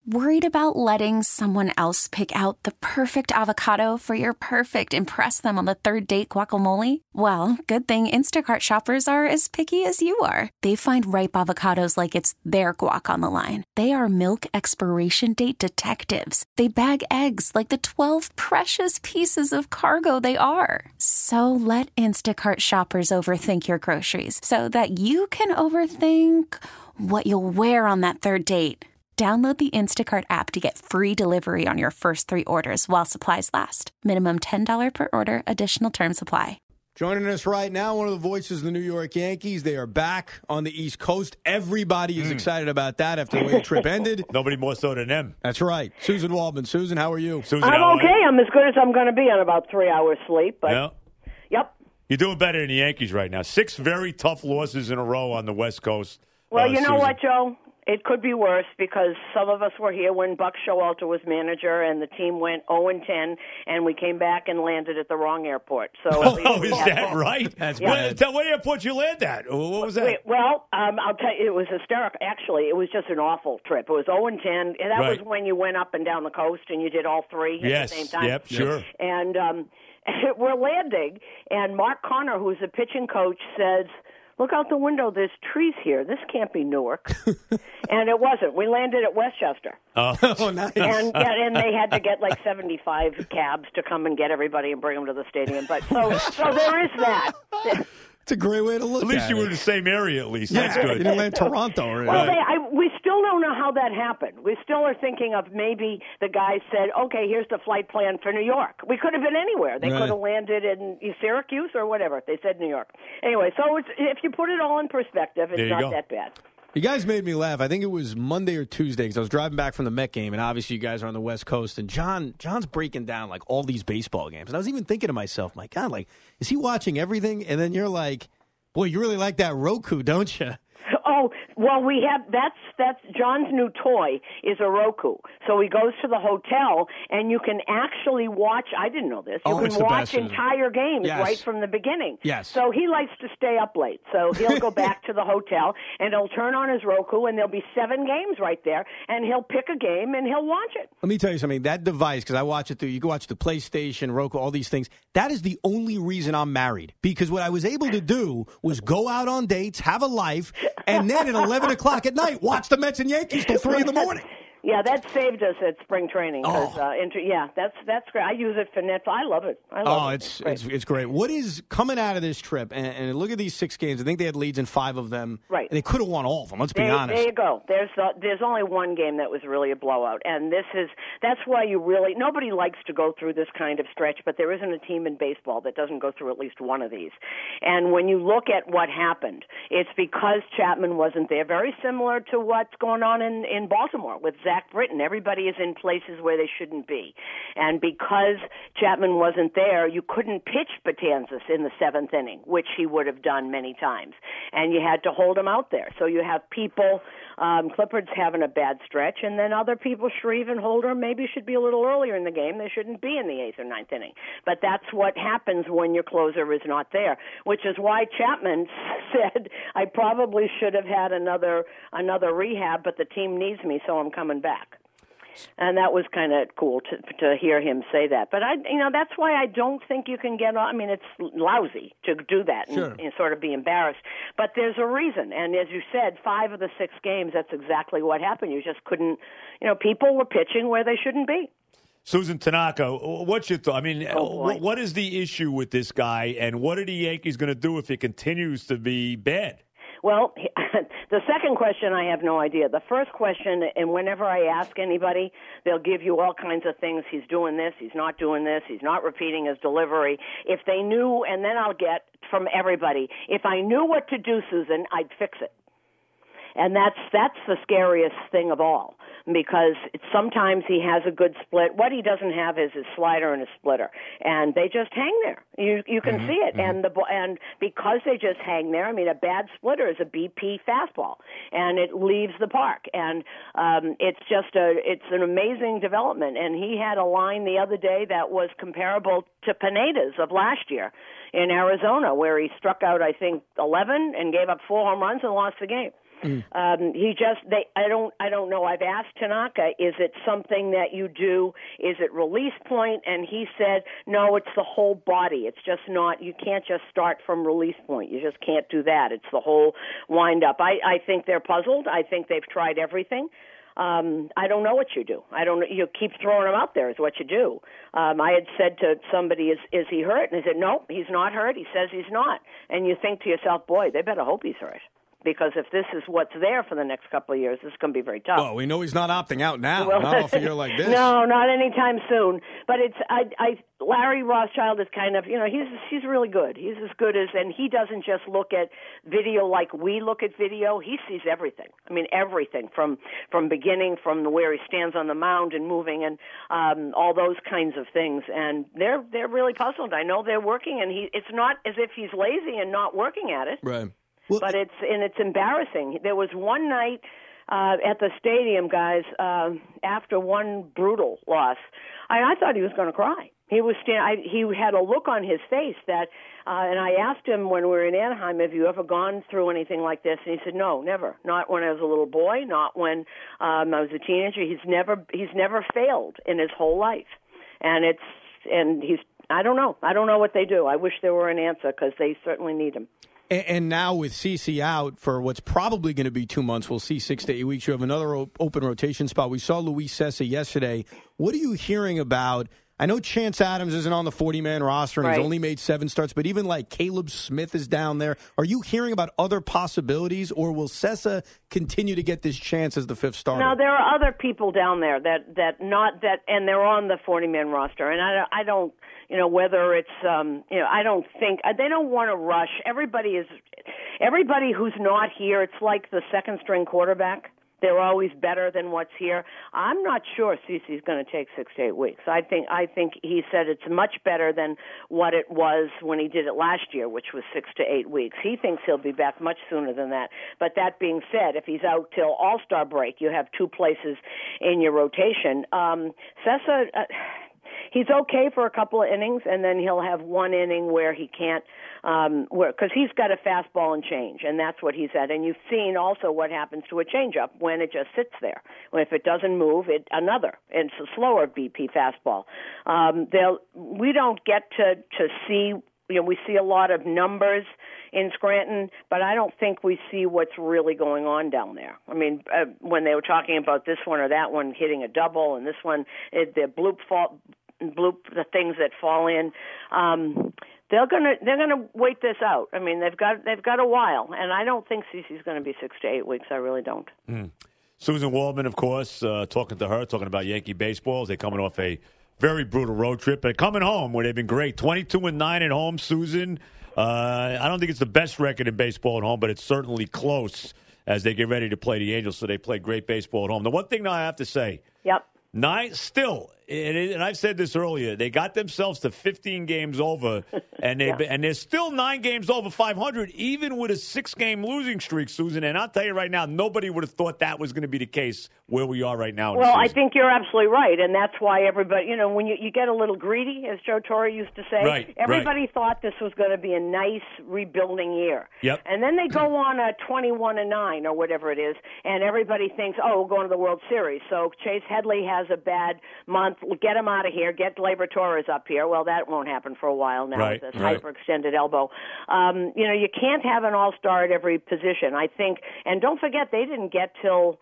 Worried about letting someone else pick out the perfect avocado for your perfect impress them on the third date guacamole? Well, good thing Instacart shoppers are as picky as you are. They find ripe avocados like it's their guac on the line. They are milk expiration date detectives. They bag eggs like the 12 precious pieces of cargo they are. So let Instacart shoppers overthink your groceries so that you can overthink what you'll wear on that third date. Download the Instacart app to get free delivery on your first 3 orders while supplies last. Minimum $10 per order. Additional terms apply. Joining us right now, one of the voices of the New York Yankees. They are back on the East Coast. Everybody is excited about that after the way the trip ended. Nobody more so than them. That's right. Susan Waldman. Susan, how are you? Susan, I'm okay. I'm as good as I'm going to be on about 3 hours sleep. But Yeah. Yep. You're doing better than the Yankees right now. 6 very tough losses in a row on the West Coast. Well, you know Susan. what, Joe? It could be worse because some of us were here when Buck Showalter was manager and the team went 0-10, and we came back and landed at the wrong airport. So at least is that right? That's bad. What airport you land at? What was that? Well, I'll tell you, it was hysterical. Actually, it was just an awful trip. It was 0-10. And that Right. was when you went up and down the coast and you did all 3 at Yes. the same time. Yep. Sure. And we're landing, and Mark Connor, who's the pitching coach, says, "Look out the window. There's trees here. This can't be Newark." And it wasn't. We landed at Westchester. Oh, nice. And they had to get like 75 cabs to come and get everybody and bring them to the stadium. But so there is that. It's a great way to look at it. At least you were in the same area, at least. Yeah, That's good. You didn't land Toronto. Or Well, we still don't know how that happened. We still are thinking of maybe the guy said, "Okay, here's the flight plan for New York." We could have been anywhere. They could have landed in Syracuse or whatever. They said New York. Anyway, so if you put it all in perspective, it's not that bad. You guys made me laugh. I think it was Monday or Tuesday because I was driving back from the Met game, and obviously you guys are on the West Coast. And John's breaking down like all these baseball games, and I was even thinking to myself, "My God, like, is he watching everything?" And then you're like, "Boy, you really like that Roku, don't you?" Oh, well, we have that's John's new toy is a Roku. So he goes to the hotel and you can actually watch. I didn't know this. You can watch entire games right from the beginning. Yes. So he likes to stay up late. So he'll go back to the hotel and he'll turn on his Roku and there'll be 7 games right there and he'll pick a game and he'll watch it. Let me tell you something. That device, because I watch it through, you can watch the PlayStation, Roku, all these things. That is the only reason I'm married. Because what I was able to do was go out on dates, have a life, and then at 11 o'clock at night, watch the Mets and Yankees till 3 in the morning. Yeah, that saved us at spring training. That's great. I use it for Netflix. I love it. It's great. What is coming out of this trip? And look at these 6 games. I think they had leads in 5 of them. Right. And they could have won all of them. Let's be honest. There you go. There's only one game that was really a blowout, and that's why nobody likes to go through this kind of stretch, but there isn't a team in baseball that doesn't go through at least one of these. And when you look at what happened, it's because Chapman wasn't there. Very similar to what's going on in Baltimore with Zach Britton. Everybody is in places where they shouldn't be. And because Chapman wasn't there, you couldn't pitch Betances in the 7th inning, which he would have done many times. And you had to hold him out there. So you have people, Clippard's having a bad stretch, and then other people, Shreve and Holder, maybe should be a little earlier in the game. They shouldn't be in the 8th or 9th inning. But that's what happens when your closer is not there, which is why Chapman said, "I probably should have had another rehab, but the team needs me, so I'm coming back." And that was kind of cool to hear him say that. But that's why I don't think you can get. I mean, it's lousy to do that and sort of be embarrassed. But there's a reason. And as you said, 5 of the 6 games, that's exactly what happened. You just couldn't. People were pitching where they shouldn't be. Susan Tanaka, what's your thought? I mean, what is the issue with this guy, and what are the Yankees going to do if he continues to be bad? Well, the second question, I have no idea. The first question, and whenever I ask anybody, they'll give you all kinds of things. He's doing this. He's not doing this. He's not repeating his delivery. If they knew, and then I'll get from everybody, if I knew what to do, Susan, I'd fix it. And that's the scariest thing of all, because sometimes he has a good split. What he doesn't have is his slider and his splitter, and they just hang there. You can see it, and because they just hang there. I mean, a bad splitter is a BP fastball, and it leaves the park, and it's an amazing development. And he had a line the other day that was comparable to Pineda's of last year in Arizona, where he struck out, I think, 11 and gave up 4 home runs and lost the game. I don't know. I've asked Tanaka, is it something that you do? Is it release point? And he said, no, it's the whole body. It's just not, you can't just start from release point. You just can't do that. It's the whole wind up. I think they're puzzled. I think they've tried everything. I don't know what you do. You keep throwing him out there is what you do. I had said to somebody, is he hurt? And he said, no, he's not hurt. He says he's not. And you think to yourself, boy, they better hope he's hurt. Because if this is what's there for the next couple of years, this is going to be very tough. Well, we know he's not opting out now. Well, not off a year like this. No, not anytime soon. But Larry Rothschild is kind of, he's really good. He's as good as, and he doesn't just look at video like we look at video. He sees everything. I mean, everything from beginning, from where he stands on the mound and moving, and all those kinds of things. And they're really puzzled. I know they're working, and it's not as if he's lazy and not working at it. Right. Well, but it's embarrassing. There was one night at the stadium, guys, after one brutal loss. I thought he was going to cry. He had a look on his face that, and I asked him when we were in Anaheim, have you ever gone through anything like this? And he said, no, never. Not when I was a little boy, not when I was a teenager. He's never failed in his whole life, and I don't know. I don't know what they do. I wish there were an answer because they certainly need him. And now with CeCe out for what's probably going to be 2 months, we'll see 6 to 8 weeks. You have another open rotation spot. We saw Luis Cessa yesterday. What are you hearing about? I know Chance Adams isn't on the 40-man roster and he's only made 7 starts, but even like Caleb Smith is down there. Are you hearing about other possibilities, or will Cessa continue to get this chance as the 5th starter? No, there are other people down there that and they're on the 40-man roster, and I don't. Whether it's, I don't think they don't want to rush. Everybody who's not here, it's like the second string quarterback. They're always better than what's here. I'm not sure CeCe's going to take 6 to 8 weeks. I think he said it's much better than what it was when he did it last year, which was 6 to 8 weeks. He thinks he'll be back much sooner than that. But that being said, if he's out till All-Star break, you have 2 places in your rotation. Cessa. He's okay for a couple of innings, and then he'll have one inning where he can't, because he's got a fastball and change, and that's what he's at. And you've seen also what happens to a changeup when it just sits there. If it doesn't move, another. It's a slower BP fastball. We don't get to see. We see a lot of numbers in Scranton, but I don't think we see what's really going on down there. I mean, when they were talking about this one or that one hitting a double, and this one, the bloop, the things that fall in, they're gonna wait this out. I mean, they've got a while, and I don't think CeCe's going to be 6 to 8 weeks. I really don't. Susan Waldman, of course, talking about Yankee baseball. They're coming off a very brutal road trip, but coming home where they've been great. 22-9 at home, Susan. I don't think it's the best record in baseball at home, but it's certainly close as they get ready to play the Angels. So they play great baseball at home. The one thing now I have to say, still, and I've said this earlier, they got themselves to 15 games over, and they're still 9 games over 500, even with a 6-game losing streak, Susan. And I'll tell you right now, nobody would have thought that was going to be the case where we are right now. Well, I think you're absolutely right, and that's why everybody, when you get a little greedy, as Joe Torre used to say, everybody thought this was going to be a nice rebuilding year. Yep. And then they go on a 21-9 or whatever it is, and everybody thinks, we're going to the World Series. So Chase Headley has a bad month. Get him out of here. Get Gleyber Torres up here. Well, that won't happen for a while now with this hyperextended elbow. You can't have an all-star at every position, I think. And don't forget, they didn't get to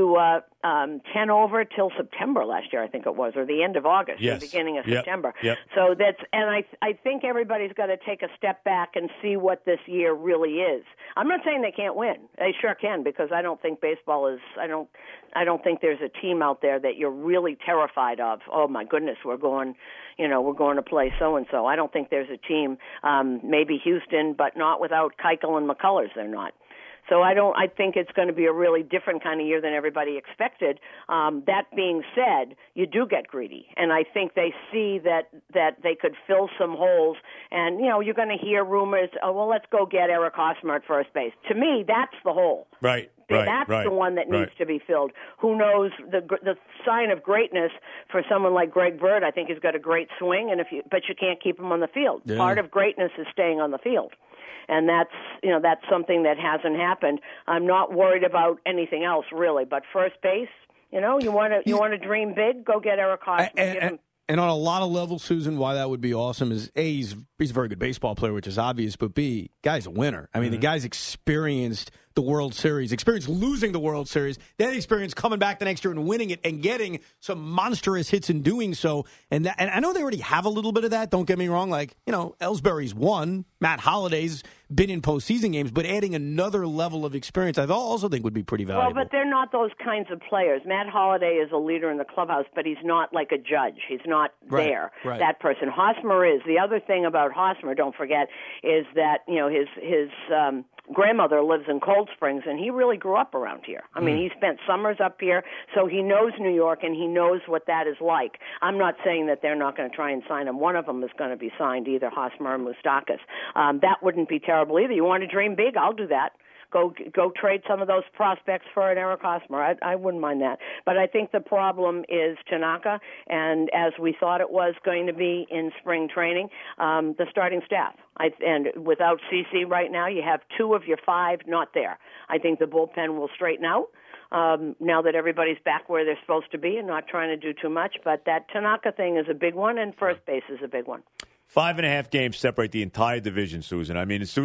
10 over till September last year, I think it was, or the end of August, the beginning of September. Yep. So I think everybody's got to take a step back and see what this year really is. I'm not saying they can't win. They sure can, because I don't think baseball is. I don't think there's a team out there that you're really terrified of. Oh my goodness, we're going to play so and so. I don't think there's a team. Maybe Houston, but not without Keuchel and McCullers. They're not. So I think it's going to be a really different kind of year than everybody expected. That being said, you do get greedy, and I think they see that they could fill some holes. And you're going to hear rumors. Oh, well, let's go get Eric Hosmer at first base. To me, that's the hole. Right. That's the one that needs to be filled. Who knows? The sign of greatness for someone like Greg Bird, I think he's got a great swing, but you can't keep him on the field. Yeah. Part of greatness is staying on the field. And that's something that hasn't happened. I'm not worried about anything else really, but first base, you want to dream big, go get Eric Hosmer. And on a lot of levels, Susan, why that would be awesome is A, he's a very good baseball player, which is obvious, but B, guy's a winner. I mean, the guy's experienced the World Series, experienced losing the World Series, then experienced coming back the next year and winning it and getting some monstrous hits in doing so. And I know they already have a little bit of that, don't get me wrong. Like, Ellsbury's won, Matt Holliday's been in postseason games, but adding another level of experience I also think would be pretty valuable. Well, but they're not those kinds of players. Matt Holliday is a leader in the clubhouse, but he's not like a judge. He's not there, that person. Hosmer is. The other thing about Hosmer, don't forget, is that, his grandmother lives in Cold Springs, and he really grew up around here. I mean, he spent summers up here, so he knows New York, and he knows what that is like. I'm not saying that they're not going to try and sign him. One of them is going to be signed, either Hosmer or Moustakas. That wouldn't be terrible either. You want to dream big? I'll do that. Go trade some of those prospects for an Eric Hosmer. I wouldn't mind that. But I think the problem is Tanaka, and as we thought it was going to be in spring training, the starting staff. And without CeCe right now, you have 2 of your 5 not there. I think the bullpen will straighten out now that everybody's back where they're supposed to be and not trying to do too much. But that Tanaka thing is a big one, and first base is a big one. 5.5 games separate the entire division, Susan.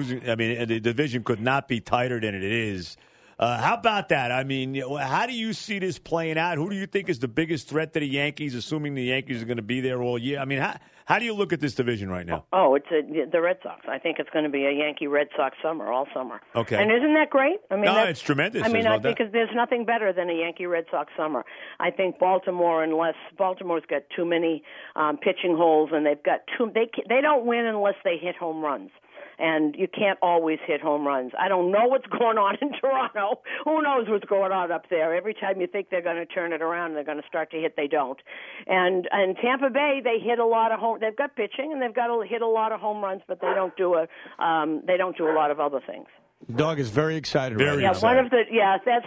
The division could not be tighter than it is. How about that? I mean, how do you see this playing out? Who do you think is the biggest threat to the Yankees, assuming the Yankees are going to be there all year? I mean, how do you look at this division right now? Oh, it's the Red Sox. I think it's going to be a Yankee-Red Sox summer, all summer. Okay. And isn't that great? I mean, it's tremendous. I think there's nothing better than a Yankee-Red Sox summer. I think Baltimore's got too many pitching holes, and they've got they don't win unless they hit home runs. And you can't always hit home runs. I don't know what's going on in Toronto. Who knows what's going on up there? Every time you think they're going to turn it around and they're going to start to hit, they don't. And Tampa Bay, they hit a lot of home. They've got pitching and they've got to hit a lot of home runs, but they don't do a lot of other things. Dog is very excited. Excited. That's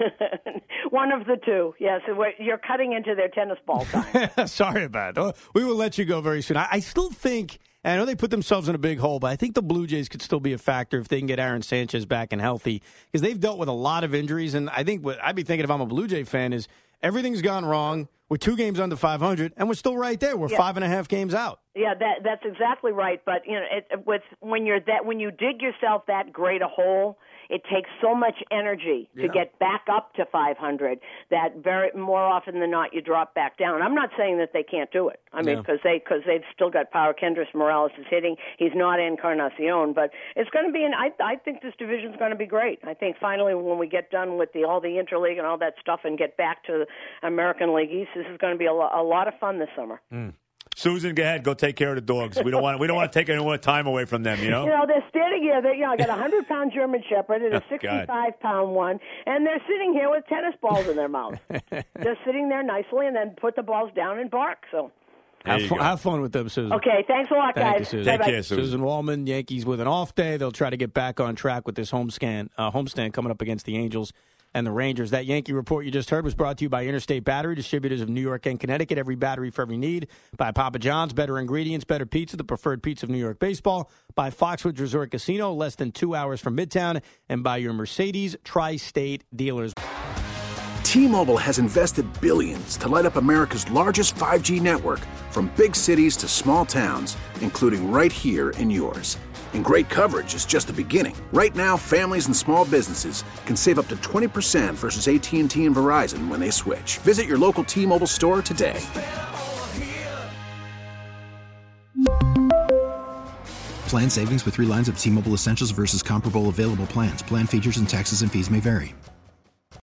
one of the 2. Yes, you're cutting into their tennis ball time. Sorry about it. We will let you go very soon. I still think, and I know they put themselves in a big hole, but I think the Blue Jays could still be a factor if they can get Aaron Sanchez back and healthy, because they've dealt with a lot of injuries. And I think what I'd be thinking if I'm a Blue Jay fan is everything's gone wrong. We're 2 games under 500, and we're still right there. We're 5.5 games out. Yeah, that's exactly right. But when you dig yourself that great a hole, it takes so much energy to get back up to 500 that more often than not you drop back down. I'm not saying that they can't do it. I mean, because they've still got power. Kendrys Morales is hitting. He's not Encarnacion, but it's going to be. I think this division's going to be great. I think finally when we get done with all the interleague and all that stuff and get back to the American League East, this is going to be a lot of fun this summer. Susan, go ahead. Go take care of the dogs. We don't want to take any more time away from them. They're standing here. I got a 100-pound German Shepherd and a 65-pound one, and they're sitting here with tennis balls in their mouths. They're sitting there nicely, and then put the balls down and bark. So. Have fun with them, Susan. Okay, thanks a lot, guys. You, Susan. Take care, Susan. Susan Wallman, Yankees with an off day. They'll try to get back on track with this homestand coming up against the Angels and the Rangers. That Yankee report you just heard was brought to you by Interstate Battery, distributors of New York and Connecticut. Every battery for every need. By Papa John's, better ingredients, better pizza, the preferred pizza of New York baseball. By Foxwoods Resort Casino, less than 2 hours from Midtown. And by your Mercedes Tri-State dealers. T-Mobile has invested billions to light up America's largest 5G network, from big cities to small towns, including right here in yours. And great coverage is just the beginning. Right now, families and small businesses can save up to 20% versus AT&T and Verizon when they switch. Visit your local T-Mobile store today. Plan savings with 3 lines of T-Mobile Essentials versus comparable available plans. Plan features and taxes and fees may vary.